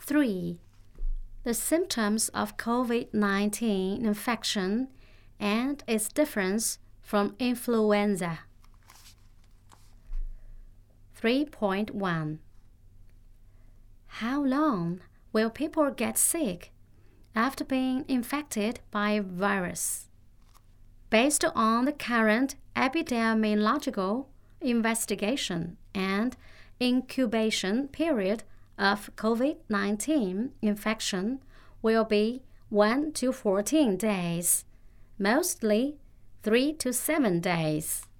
3. The symptoms of COVID-19 infection and its difference from influenza. 3.1 How long will people get sick after being infected by a virus? Based on the current epidemiological investigation and incubation period of COVID-19 infection will be 1 to 14 days, mostly 3 to 7 days.